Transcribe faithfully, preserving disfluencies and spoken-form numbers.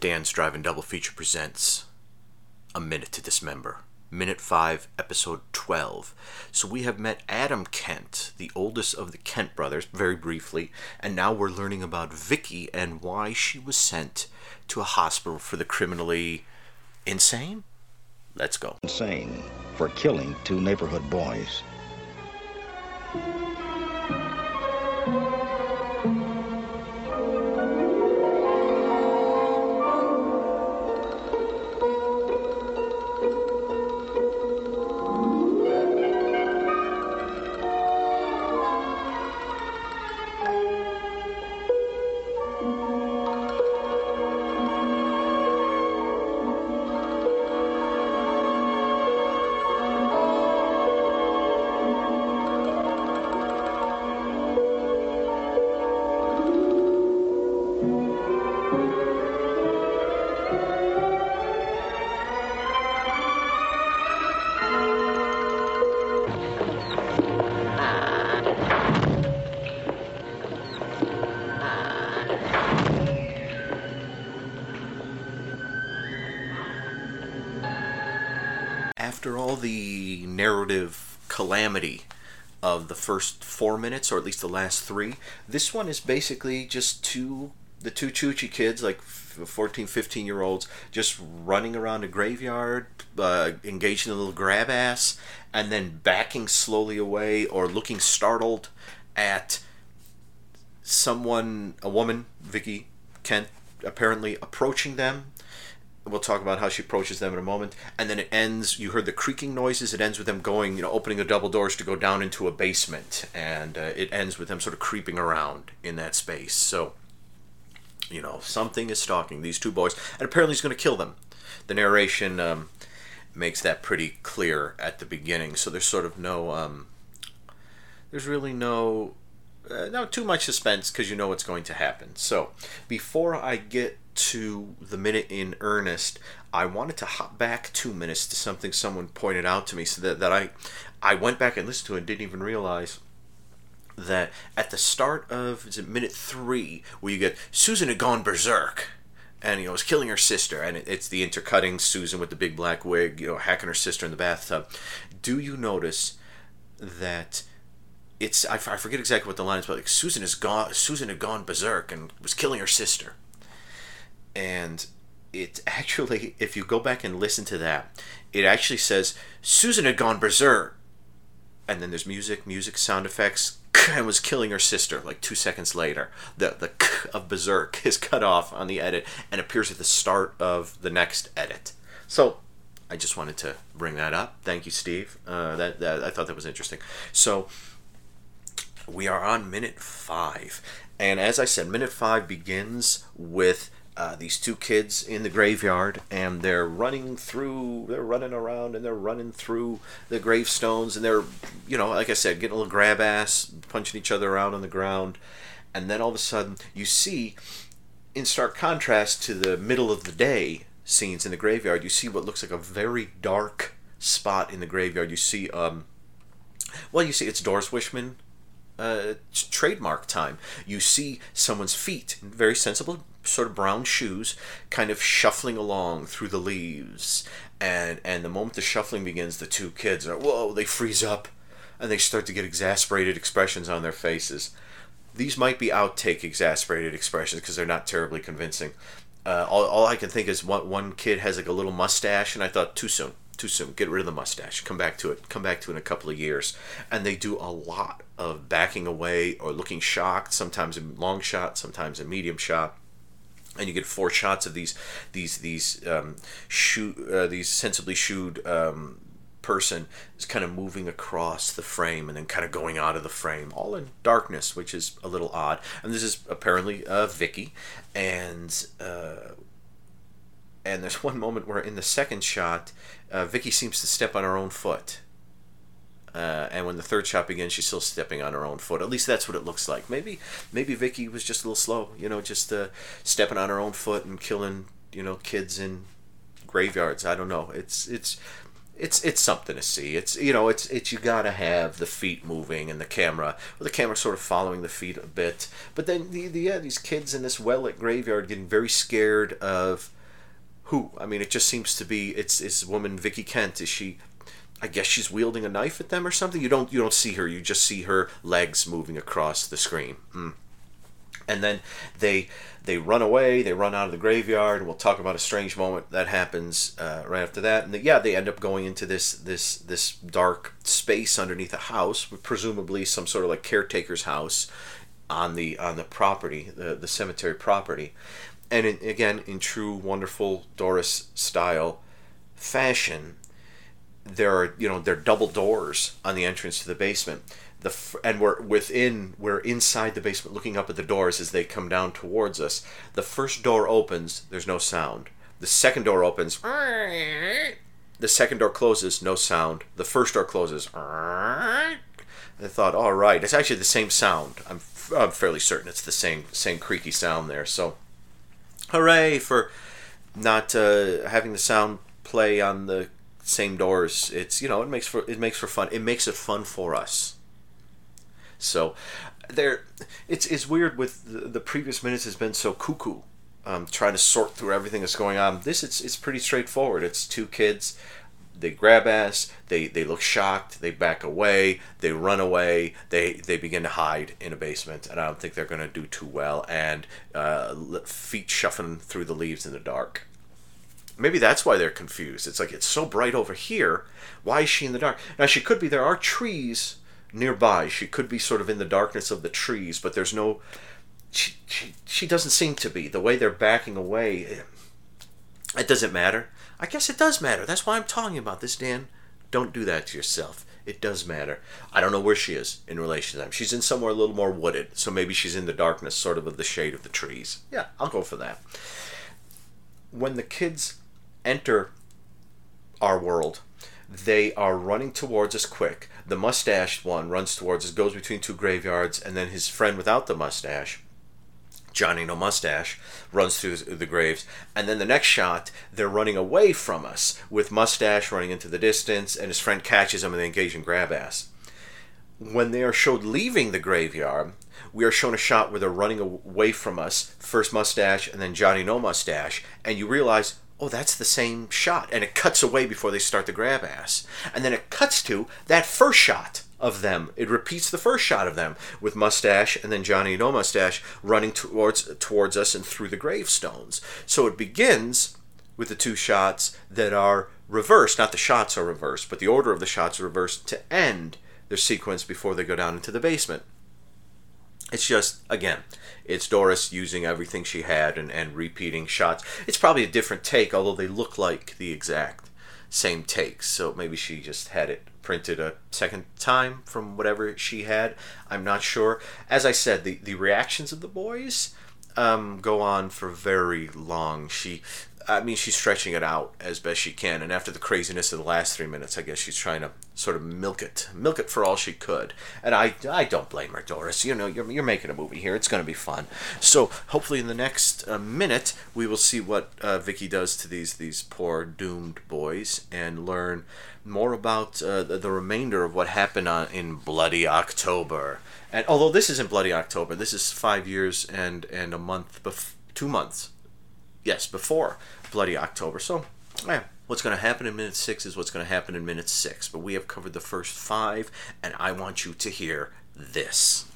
Dan's Driving Double Feature presents A Minute to Dismember. Minute five, Episode twelve. So we have met Adam Kent, the oldest of the Kent brothers, very briefly, and now we're learning about Vicky and why she was sent to a hospital for the criminally insane? Let's go. Insane for killing two neighborhood boys. After all the narrative calamity of the first four minutes, or at least the last three, this one is basically just two, the two Choochie kids, like fourteen, fifteen year olds, just running around a graveyard, uh, engaged in a little grab ass, and then backing slowly away or looking startled at someone, a woman, Vicky Kent, apparently approaching them. We'll talk about how she approaches them in a moment. And then it ends, you heard the creaking noises, it ends with them going, you know, opening the double doors to go down into a basement. And uh, it ends with them sort of creeping around in that space. So, you know, something is stalking these two boys. And apparently he's going to kill them. The narration um, makes that pretty clear at the beginning. So there's sort of no, um, there's really no, uh, not too much suspense because you know what's going to happen. So before I get to the minute in earnest, I wanted to hop back two minutes to something someone pointed out to me, so that, that I I went back and listened to it and didn't even realize that at the start of, is it minute three, where you get Susan had gone berserk and, you know, was killing her sister, and it, it's the intercutting Susan with the big black wig, you know, hacking her sister in the bathtub. Do you notice that it's, I, I forget exactly what the line is, but like Susan has gone Susan had gone berserk and was killing her sister. And it actually, if you go back and listen to that, it actually says Susan had gone berserk, and then there's music, music, sound effects, and was killing her sister like two seconds later. The the k of berserk is cut off on the edit and appears at the start of the next edit. So I just wanted to bring that up. Thank you, Steve. Uh, that, that I thought that was interesting. So we are on minute five, and as I said, minute five begins with Uh, these two kids in the graveyard, and they're running through, they're running around, and they're running through the gravestones, and they're, you know, like I said, getting a little grab ass, punching each other around on the ground, and then all of a sudden, you see, in stark contrast to the middle of the day scenes in the graveyard, you see what looks like a very dark spot in the graveyard. You see, um, well, you see, it's Doris Wishman, uh, trademark time. You see someone's feet, very sensible, sort of brown shoes, kind of shuffling along through the leaves, and and the moment the shuffling begins, the two kids are, whoa, they freeze up, and they start to get exasperated expressions on their faces. These might be outtake exasperated expressions because they're not terribly convincing. Uh, all, all I can think is one, one kid has like a little mustache, and I thought, too soon, too soon, get rid of the mustache, come back to it, come back to it in a couple of years. And they do a lot of backing away or looking shocked, sometimes in long shot, sometimes in medium shot. And you get four shots of these, these, these, um, shoe, uh, these sensibly shoed um, person is kind of moving across the frame and then kind of going out of the frame, all in darkness, which is a little odd. And this is apparently uh, Vicky, and uh, and there's one moment where in the second shot, uh, Vicky seems to step on her own foot. Uh, and when the third shot begins, she's still stepping on her own foot. At least that's what it looks like. Maybe maybe Vicky was just a little slow, you know, just uh, stepping on her own foot and killing, you know, kids in graveyards. I don't know. It's it's it's it's something to see. It's you know it's it's you gotta have the feet moving and the camera, well, the camera sort of following the feet a bit. But then the, the yeah these kids in this well lit graveyard getting very scared of who? I mean, it just seems to be it's it's woman Vicky Kent. Is she? I guess she's wielding a knife at them or something. You don't you don't see her. You just see her legs moving across the screen. Mm. And then they they run away. They run out of the graveyard, and we'll talk about a strange moment that happens uh, right after that. And the, yeah, they end up going into this this this dark space underneath a house, presumably some sort of like caretaker's house on the on the property, the the cemetery property. And in, again, in true wonderful Doris style fashion, there are you know there are double doors on the entrance to the basement. The and we're within we're inside the basement looking up at the doors as they come down towards us. The first door opens, there's no sound. The second door opens, the second door closes, no sound. The first door closes. I thought, all right, it's actually the same sound. I'm I'm fairly certain it's the same same creaky sound there. So, hooray for not uh, having the sound play on the same doors. It's you know it makes for it makes for fun. It makes it fun for us. So, there, it's it's weird with the, the previous minutes has been so cuckoo, um, trying to sort through everything that's going on. This it's it's pretty straightforward. It's two kids, they grab ass, they they look shocked, they back away, they run away, they they begin to hide in a basement, and I don't think they're going to do too well. And uh, feet shuffling through the leaves in the dark. Maybe that's why they're confused. It's like it's so bright over here. Why is she in the dark? Now she could be. There are trees nearby. She could be sort of in the darkness of the trees, but there's no she, she she doesn't seem to be. The way they're backing away, it doesn't matter. I guess it does matter. That's why I'm talking about this, Dan. Don't do that to yourself. It does matter. I don't know where she is in relation to them. She's in somewhere a little more wooded, so maybe she's in the darkness, sort of of the shade of the trees. Yeah, I'll go for that. When the kids enter our world, they are running towards us quick. The mustached one runs towards us, goes between two graveyards, and then his friend without the mustache, Johnny No Mustache, runs through the graves. And then the next shot, they're running away from us, with Mustache running into the distance, and his friend catches him and they engage in grab ass. When they are showed leaving the graveyard, we are shown a shot where they're running away from us, first Mustache and then Johnny No Mustache, and you realize, oh, that's the same shot. And it cuts away before they start the grab ass. And then it cuts to that first shot of them. It repeats the first shot of them with Mustache and then Johnny No Mustache running towards towards us and through the gravestones. So it begins with the two shots that are reversed. Not the shots are reversed, but the order of the shots are reversed to end their sequence before they go down into the basement. It's just, again, it's Doris using everything she had and, and repeating shots. It's probably a different take, although they look like the exact same takes. So maybe she just had it printed a second time from whatever she had. I'm not sure. As I said, the, the reactions of the boys um, go on for very long. She... I mean, she's stretching it out as best she can, and after the craziness of the last three minutes, I guess she's trying to sort of milk it, milk it for all she could. And I, I don't blame her, Doris. You know, you're you're making a movie here; it's going to be fun. So hopefully, in the next uh, minute, we will see what uh, Vicky does to these these poor doomed boys, and learn more about uh, the, the remainder of what happened on, in Bloody October. And although this isn't Bloody October, this is five years and and a month, bef- two months. Yes, before Bloody October. So, yeah, what's going to happen in minute six is what's going to happen in minute six. But we have covered the first five, and I want you to hear this.